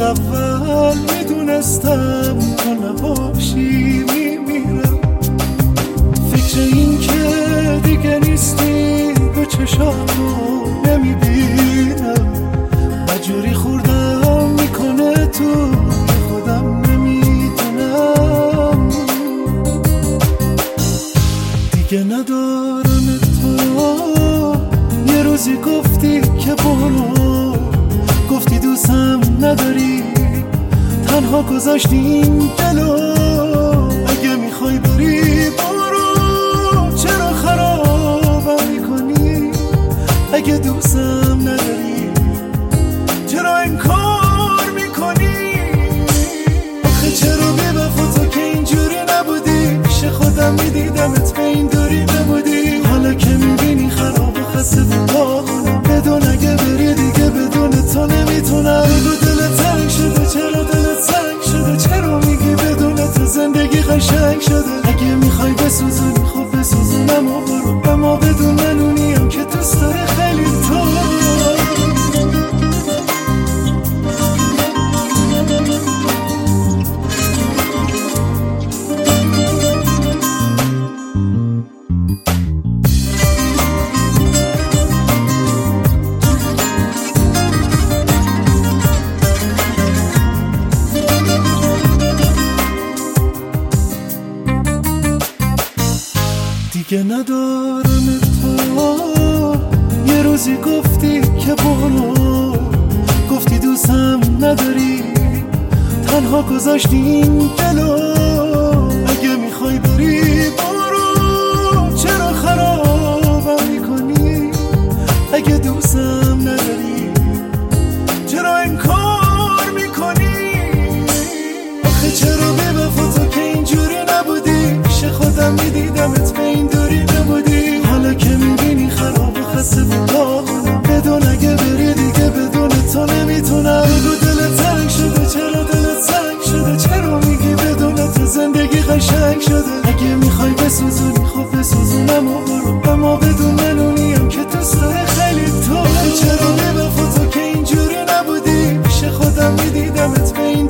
اول میدونستم تو نباشی میمیرم. فکر این که دیگه نیستی به چشامو نمیبینم. مجوری خوردم میکنه تو خودم نمیدونم. دیگه ندارم تو. یه روزی گفتی که برو، گفتی دوستم نداری، تنها گذاشتیم جلو. اگه میخوای بری برو، چرا خرابم میکنی؟ اگه دوستم نداری چرا این کار میکنی؟ آخه چرا بی‌وفا تو که اینجوری نبودی؟ پیش خودم میدیدمت به این دوری نبودی. حالا که میبینی خراب و خسته بخونم، بدون اگه بری دیگه بدون تو نمیتونم. بگو دلت تنگ شده، چرا دلت سنگ شده؟ چرا میگی بدون تو زندگی قشنگ شده؟ اگه میخوای بسوزونی خب بسوزونم و برو، اما بدون منونیم که دوست داره خیلی تو. دیگه ندارم تو. یه روزی گفتی که برو، گفتی دوستم نداری، تنها گذاشتیم جلو. اگه میخوای بری برو، چرا خرابم میکنی؟ اگه دوستم نداری چرا این کار میکنی؟ آخه چرا بی‌وفا تو که اینجوری نبودی؟ پیش خودم میدیدمت به این دوری نبودی. حالا که میبینی خراب و خسته بخونم، بدون اگه بری دیگه بدون تو نمیتونم. بگو دلت تنگ شده، چرا دلت سنگ شده؟ چرا میگی بدون تو زندگی قشنگ شده؟ اگه میخوای بسوزونی خب بسوزونم و برو، اما بدون منونیم که دوست داره خیلی تو. چرا بی‌وفا تو که اینجوری نبودی؟ پیش خودم میدیدمت به این